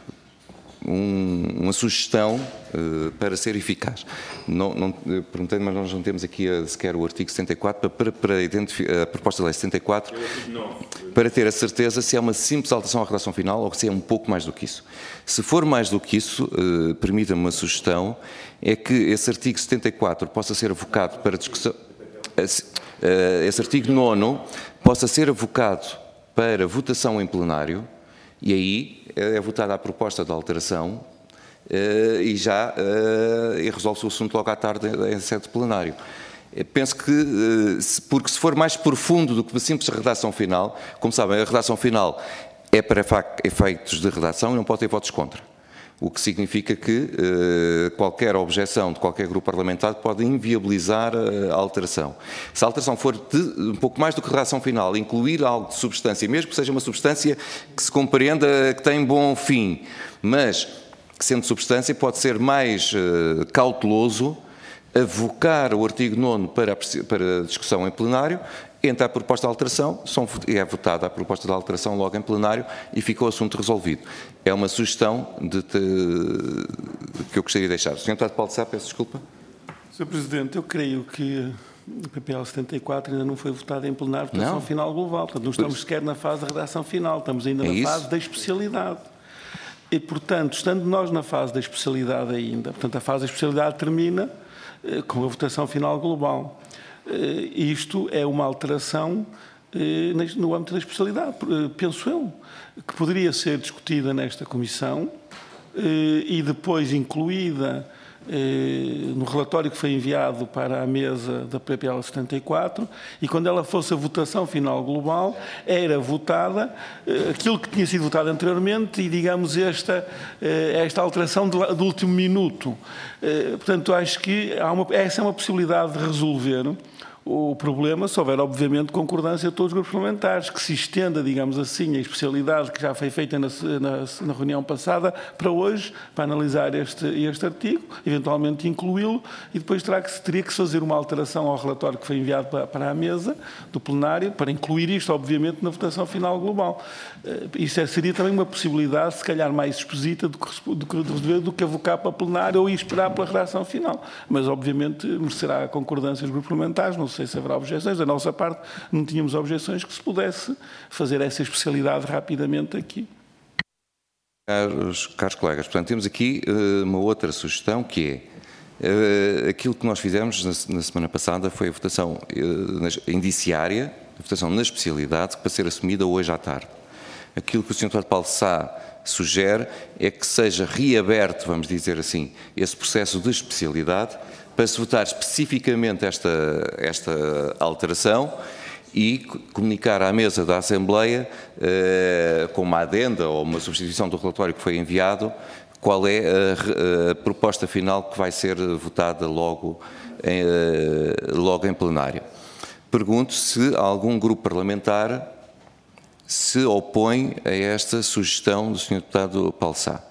Um, uma sugestão uh, para ser eficaz. Não, não, perguntei, mas nós não temos aqui a, sequer o artigo setenta e quatro para, para, para identificar a proposta de lei setenta e quatro para ter a certeza se é uma simples alteração à redação final ou se é um pouco mais do que isso. Se for mais do que isso, uh, permita-me uma sugestão, é que esse artigo setenta e quatro possa ser avocado para discussão, uh, esse artigo nono possa ser avocado para votação em plenário. E aí é votada a proposta de alteração uh, e já uh, e resolve-se o assunto logo à tarde em sede plenário. Eu penso que, uh, se, porque se for mais profundo do que a simples redação final, como sabem, a redação final é para efeitos de redação e não pode ter votos contra. O que significa que uh, qualquer objeção de qualquer grupo parlamentar pode inviabilizar a alteração. Se a alteração for de, um pouco mais do que redação final, incluir algo de substância, mesmo que seja uma substância que se compreenda que tem bom fim, mas que sendo substância pode ser mais uh, cauteloso avocar o artigo nono para, para discussão em plenário, entra a proposta de alteração, são, é votada a proposta de alteração logo em plenário e fica o assunto resolvido. É uma sugestão de te, que eu gostaria de deixar. senhor Deputado Paulo de Sá, peço desculpa. senhor Presidente, eu creio que o P P L setenta e quatro ainda não foi votado em plenário, votação final global. Portanto, não estamos sequer na fase de redação final, estamos ainda é na isso? fase da especialidade. E, portanto, estando nós na fase da especialidade ainda, portanto, a fase da especialidade termina eh, com a votação final global. Uh, isto é uma alteração uh, no âmbito da especialidade, uh, penso eu, que poderia ser discutida nesta Comissão uh, e depois incluída uh, no relatório que foi enviado para a mesa da P P L setenta e quatro, e quando ela fosse a votação final global, era votada uh, aquilo que tinha sido votado anteriormente e, digamos, esta, uh, esta alteração do, do último minuto. Uh, portanto, acho que há uma, essa é uma possibilidade de resolver o problema, se houver, obviamente, concordância de todos os grupos parlamentares, que se estenda, digamos assim, a especialidade que já foi feita na, na, na reunião passada para hoje, para analisar este, este artigo, eventualmente incluí-lo, e depois terá que, teria que se fazer uma alteração ao relatório que foi enviado para, para a mesa do plenário, para incluir isto, obviamente, na votação final global. Isso seria também uma possibilidade, se calhar mais exposita do que, do que, do, do que avocar para plenário ou esperar pela redação final. Mas, obviamente, merecerá a concordância dos grupos parlamentares, não sei se haverá objeções. Da nossa parte, não tínhamos objeções que se pudesse fazer essa especialidade rapidamente aqui. Caros, caros colegas, portanto, temos aqui uh, uma outra sugestão que é uh, aquilo que nós fizemos na, na semana passada foi a votação uh, na, indiciária, a votação na especialidade, para ser assumida hoje à tarde. Aquilo que o senhor Deputado Paulo de Sá sugere é que seja reaberto, vamos dizer assim, esse processo de especialidade para se votar especificamente esta, esta alteração e comunicar à mesa da Assembleia, eh, com uma adenda ou uma substituição do relatório que foi enviado, qual é a, a proposta final que vai ser votada logo em, logo em plenário. Pergunto se algum grupo parlamentar se opõe a esta sugestão do senhor Deputado Paulo Sá.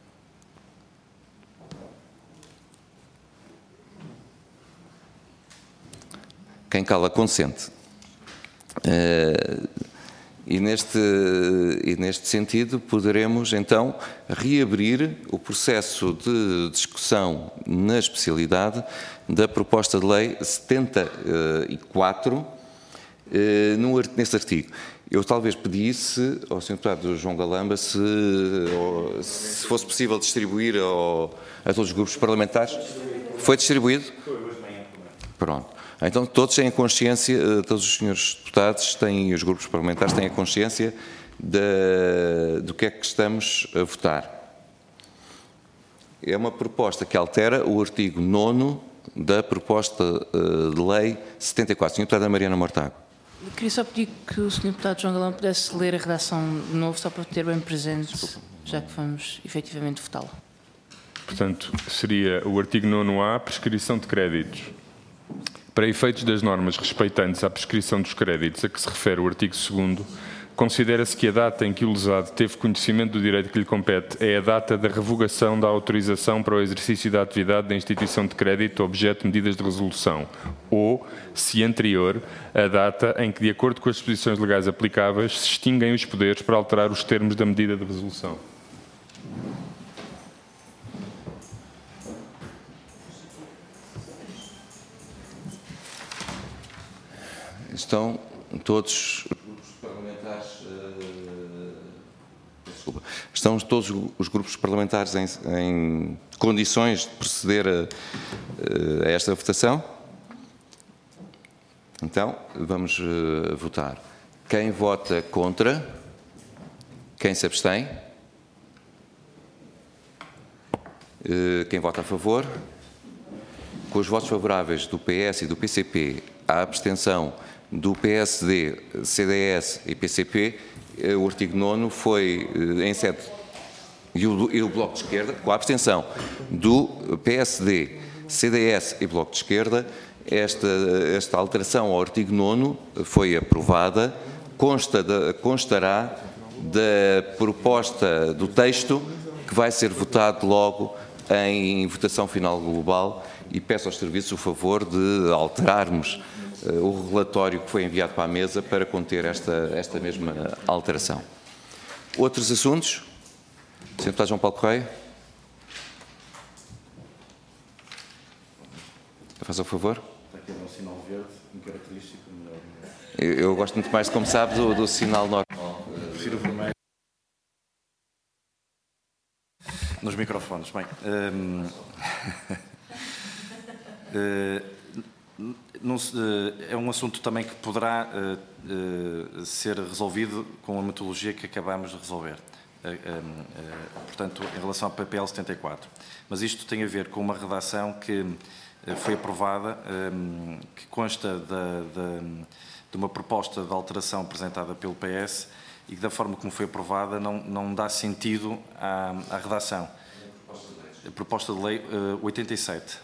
Quem cala consente. Uh, e, neste, e neste sentido poderemos então reabrir o processo de discussão na especialidade da proposta de lei setenta e quatro uh, no, nesse artigo. Eu talvez pedisse ao senhor Deputado João Galamba se, ou, se fosse possível distribuir ao, a todos os grupos parlamentares. Foi distribuído? Pronto. Então todos têm consciência, todos os senhores deputados têm, os grupos parlamentares têm a consciência de, do que é que estamos a votar. É uma proposta que altera o artigo nono da proposta de lei setenta e quatro. senhor Deputado Mariana Mortágua. Eu queria só pedir que o senhor Deputado João Galamba pudesse ler a redação de novo, só para ter bem presente, Desculpa. já que vamos efetivamente votá-la. Portanto, seria o artigo nono A, prescrição de créditos. Para efeitos das normas respeitantes à prescrição dos créditos a que se refere o artigo segundo, considera-se que a data em que o lesado teve conhecimento do direito que lhe compete é a data da revogação da autorização para o exercício da atividade da instituição de crédito objeto de medidas de resolução, ou, se anterior, a data em que, de acordo com as disposições legais aplicáveis, se extinguem os poderes para alterar os termos da medida de resolução. Estão todos os grupos parlamentares, uh, desculpa, estão todos os grupos parlamentares em, em condições de proceder a, a esta votação? Então, vamos uh, votar. Quem vota contra? Quem se abstém? Uh, quem vota a favor? Com os votos favoráveis do P S e do P C P, a abstenção do P S D, C D S e P C P, o artigo nono foi em sede, e o, e o Bloco de Esquerda, com a abstenção do P S D, C D S e Bloco de Esquerda, esta, esta alteração ao artigo nono foi aprovada, consta de, constará da proposta do texto que vai ser votado logo em votação final global, e peço aos serviços o favor de alterarmos uh, o relatório que foi enviado para a mesa para conter esta, esta mesma alteração. Outros assuntos? senhor Deputado João Paulo Correia. Faz o favor. Aqui é um sinal verde, incaracterístico. Eu, eu gosto muito mais, como sabe, do, do sinal normal. Prefiro vermelho. Nos microfones. Bem, hum, uh, não se, uh, é um assunto também que poderá uh, uh, ser resolvido com a metodologia que acabamos de resolver. Uh, uh, uh, portanto, em relação à P P L setenta e quatro. Mas isto tem a ver com uma redação que uh, foi aprovada, um, que consta da, da, de uma proposta de alteração apresentada pelo P S e que, da forma como foi aprovada, não, não dá sentido à, à redação. A proposta de lei uh, oitenta e sete.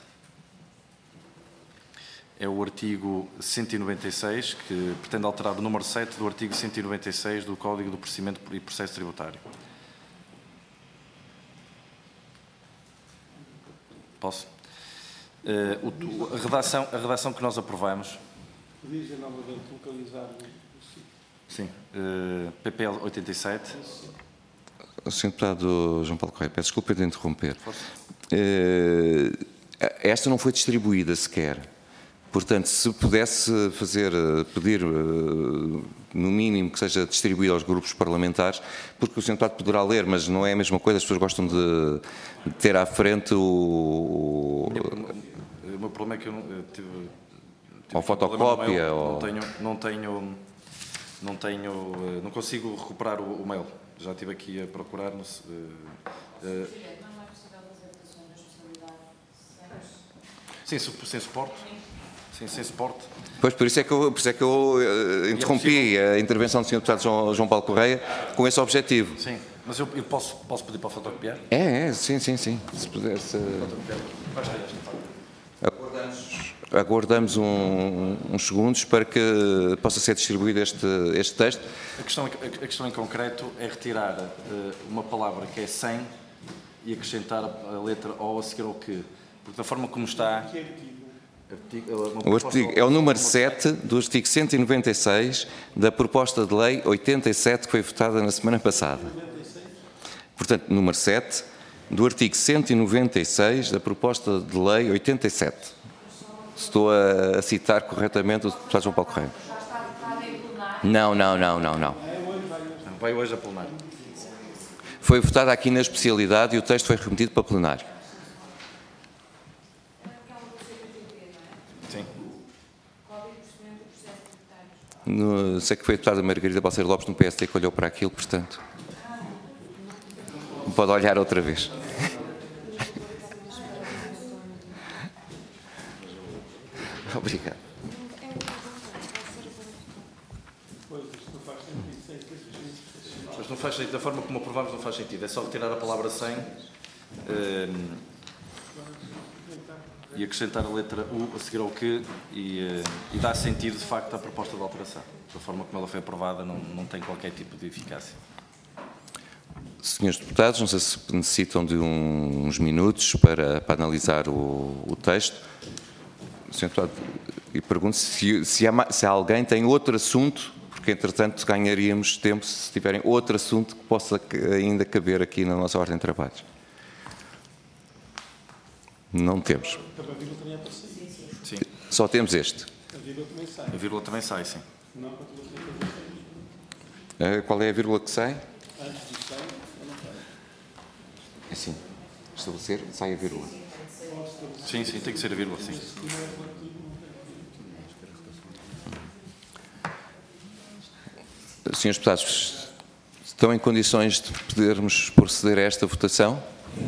É o artigo cento e noventa e seis, que pretende alterar o número sete do artigo cento e noventa e seis do Código do Procedimento e Processo Tributário. Posso? Uh, o, a, redação, a redação que nós aprovamos... Podia novamente localizar o sítio. Sim. Uh, P P L oitenta e sete. senhor Deputado João Paulo Correia, peço desculpa de interromper. Uh, esta não foi distribuída sequer. Portanto, se pudesse fazer, pedir, uh, no mínimo, que seja distribuído aos grupos parlamentares, porque o senhor Deputado poderá ler, mas não é a mesma coisa, as pessoas gostam de, de ter à frente o... O meu problema é que eu não eu tive... tive ou fotocópia, um ou... Não tenho, não tenho, não tenho, não consigo recuperar o, o mail. Já estive aqui a procurar. No, uh, uh, sim, sem suporte. Sim, sem suporte. Pois, por isso é que eu, por isso é que eu uh, interrompi é a intervenção do senhor Deputado João, João Paulo Correia com esse objetivo. Sim, mas eu, eu posso, posso pedir para fotocopiar? É, é, sim, sim, sim. Se pudesse... Aguardamos, aguardamos um, uns segundos para que possa ser distribuído este, este texto. A questão, a questão em concreto é retirar uh, uma palavra que é sem e acrescentar a letra O a seguir ao que. Porque da forma como está... Artigo, o artigo é o número sete do artigo cento e noventa e seis da proposta de lei oitenta e sete que foi votada na semana passada. Portanto, número sete do artigo cento e noventa e seis da proposta de lei oitenta e sete. Estou a, a citar corretamente o deputado João Paulo Correia. Não, não, não, não, não. Vai hoje a plenário. Foi votada aqui na especialidade e o texto foi remetido para plenário. Sim. No, sei que foi a deputada Margarida Balseiro Lopes no P S D que olhou para aquilo, portanto. Pode olhar outra vez. Obrigado. Mas não faz sentido, da forma como aprovamos não faz sentido. É só retirar a palavra sem. Uh, e acrescentar a letra U a seguir ao que e, uh, e dar sentido, de facto, à proposta de alteração. Da forma como ela foi aprovada, não, não tem qualquer tipo de eficácia. Senhores deputados, não sei se necessitam de um, uns minutos para, para analisar o, o texto. Senhor deputado, e pergunto se, se, há, se alguém tem outro assunto, porque entretanto ganharíamos tempo se tiverem outro assunto que possa ainda caber aqui na nossa ordem de trabalhos. Não temos. Sim. Só temos este. A vírgula também sai, sim. Qual é a vírgula que sai? Assim, estabelecer, sai a vírgula. Sim, sim, tem que ser a vírgula, sim. Senhores deputados, estão em condições de podermos proceder a esta votação?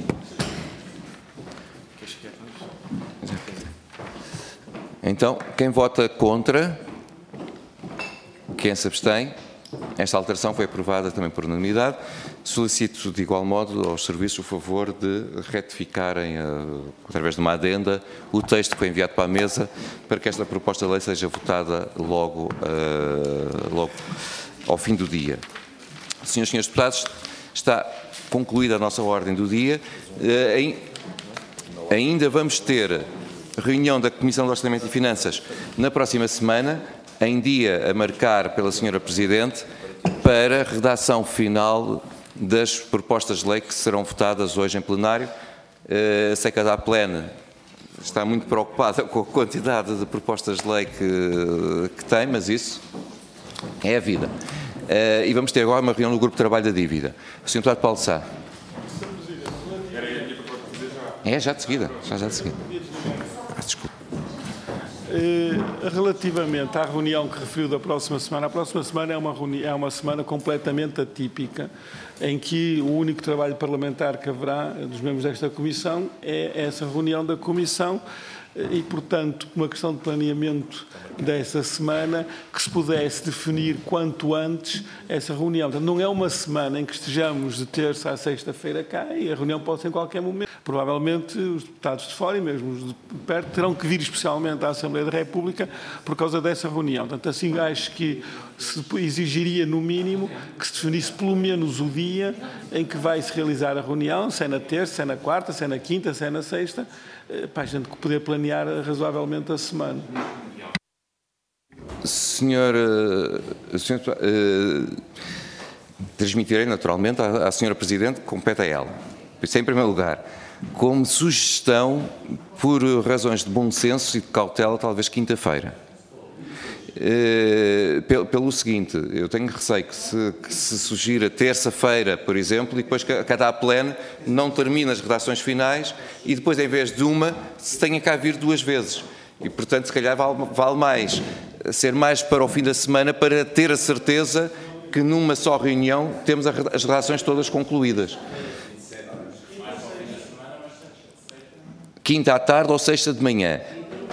Então, quem vota contra, quem se abstém, esta alteração foi aprovada também por unanimidade. Solicito de igual modo aos serviços o favor de retificarem, através de uma adenda, o texto que foi enviado para a mesa, para que esta proposta de lei seja votada logo, uh, logo ao fim do dia. Senhoras e senhores deputados, está concluída a nossa ordem do dia. Uh, ainda vamos ter reunião da Comissão de Orçamento e Finanças na próxima semana, em dia a marcar pela senhora Presidente, para a redação final das propostas de lei que serão votadas hoje em plenário. Uh, sei que a DAPLEN está muito preocupada com a quantidade de propostas de lei que, que tem, mas isso é a vida. Uh, e vamos ter agora uma reunião no Grupo de Trabalho da Dívida. O senhor Deputado Paulo Sá. É, já de seguida. Já, já de seguida. Ah, desculpe. Uh, relativamente à reunião que referiu da próxima semana, a próxima semana é uma, é uma semana completamente atípica, em que o único trabalho parlamentar que haverá dos membros desta Comissão é essa reunião da Comissão e, portanto, uma questão de planeamento dessa semana, que se pudesse definir quanto antes essa reunião. Portanto, não é uma semana em que estejamos de terça a sexta-feira cá e a reunião pode ser em qualquer momento. Provavelmente os deputados de fora e mesmo os de perto terão que vir especialmente à Assembleia da República por causa dessa reunião. Portanto, assim acho que se exigiria, no mínimo, que se definisse pelo menos o dia em que vai se realizar a reunião, se é na terça, se é na quarta, se é na quinta, se é na sexta, para a gente poder planear razoavelmente a semana. Senhor, senhor uh, transmitirei naturalmente à, à senhora Presidente, que compete a ela. Isso é em primeiro lugar. Como sugestão, por razões de bom senso e de cautela, talvez quinta-feira. Uh, pelo, pelo seguinte, eu tenho receio que se, que se sugira terça-feira, por exemplo, e depois que a DAPLEN não termina as redações finais e depois, em vez de uma, se tenha cá vir duas vezes. E, portanto, se calhar vale, vale mais ser mais para o fim da semana para ter a certeza que numa só reunião temos as redações todas concluídas. Quinta à tarde ou sexta de manhã.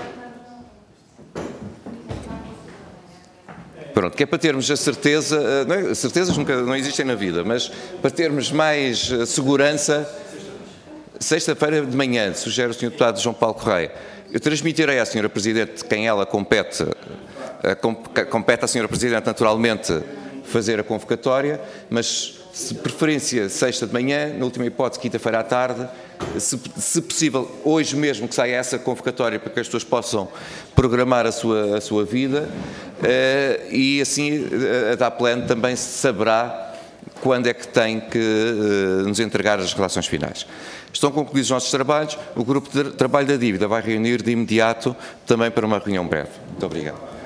Pronto, que é para termos a certeza, não é, certezas nunca não existem na vida, mas para termos mais segurança, sexta-feira de manhã, sugere o senhor Deputado João Paulo Correia. Eu transmitirei à senhora Presidente quem ela compete, a, compete à senhora Presidente naturalmente fazer a convocatória, mas se preferência sexta de manhã, na última hipótese quinta-feira à tarde, se, se possível hoje mesmo que saia essa convocatória para que as pessoas possam programar a sua, a sua vida uh, e assim a DAPLEN também saberá quando é que tem que uh, nos entregar as relações finais. Estão concluídos os nossos trabalhos. O Grupo de Trabalho da Dívida vai reunir de imediato também para uma reunião breve. Muito obrigado.